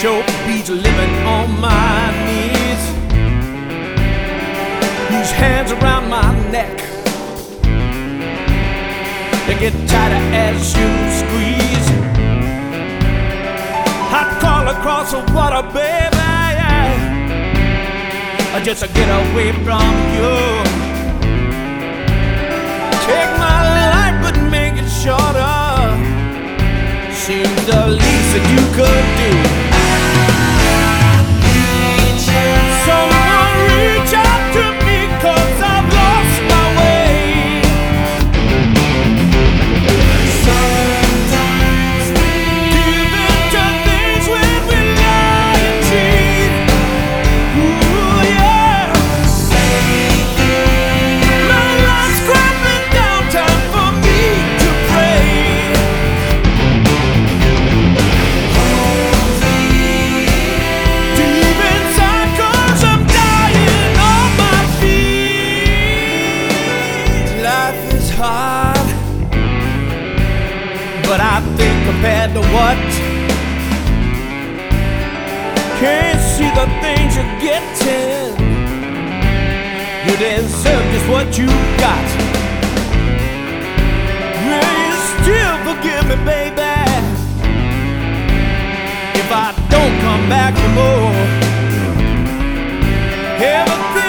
sure beats living on my knees. These hands around my neck, they get tighter as you squeeze. Hot call across the water, baby, just to get away from you. Take my life but make it shorter, seems the least that you could do. Someone reach out to me, 'cause I've lost my way. Sometimes we give into things when we lie and cheat. Ooh, yeah. My life's crumbling down, time for me to pray. Deep inside, 'cause I'm dying on my feet. Life is hard, but I think compared to what? Can't see the things you're getting. You deserve just what you got. Will you still forgive me, baby, if I don't come back for more? Everything